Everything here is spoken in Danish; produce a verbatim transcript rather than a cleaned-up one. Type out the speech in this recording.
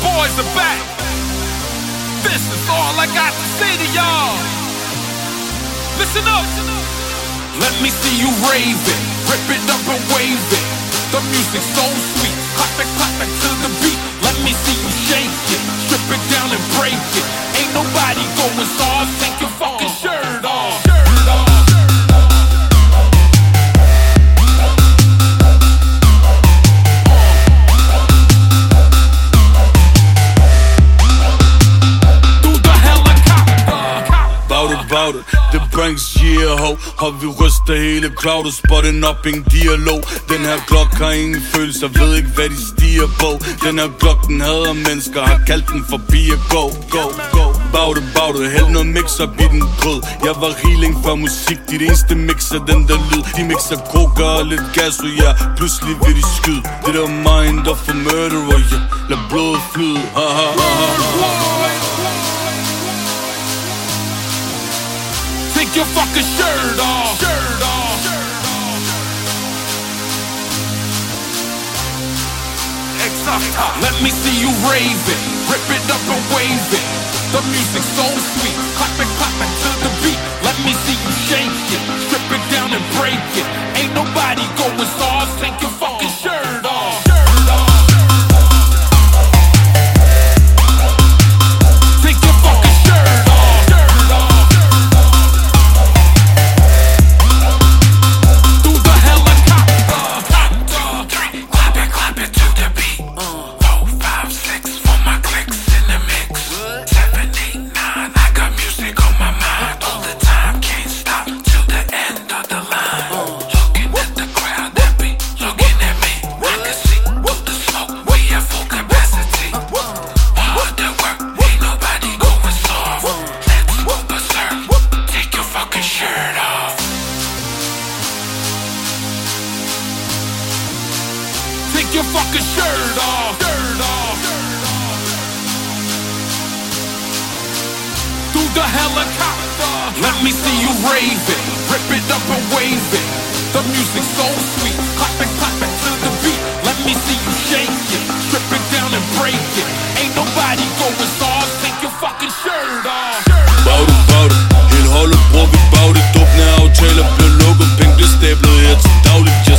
boys are back. This is all I got to say to y'all. Listen up. Let me see you rave it, rip it up and wave it. The music's so sweet, clap it, clap it to the beat. Let me see you shake it, strip it down and break it. Ain't nobody going soft, take your fucking shirt off. About it. The Branks, yeah, ho. Og vi ryster hele cloudet, spotten op en dialog. Den her klok har ingen følelser, ved ikke hvad de stiger på. Den her klok, den hader mennesker, har kaldt den forbi at go, go, go. About it, about it, hæld noget mix op i den grød. Jeg var healing for musik, dit eneste mix er den der lyd. De mixer coca og lidt gas, og ja, pludselig vil de skyde. Det der mind of a murderer, ja, lad blodet flyde, ha ha ha ha. Take your fucking shirt off. Shirt off. Exacta. Let me see you rave it, rip it up and wave it. The music's so sweet, clap it, clap it to the beat. Let me see you shake it, strip it down and break it. Ain't nobody going soft, take your fucking shirt off. Take your fucking shirt off. Your fucking shirt off. Shirt off. Through the helicopter. Let me see you rave it, rip it up and wave it. The music's so sweet, clap it, clap it to the beat. Let me see you shake it, strip it down and break it. Ain't nobody going soft, take your fucking shirt off. Bout it, bout it. Hele holdet bruger vi bout it. Åbne aftaler bliver lukket, penge bliver stablet her til dagligt.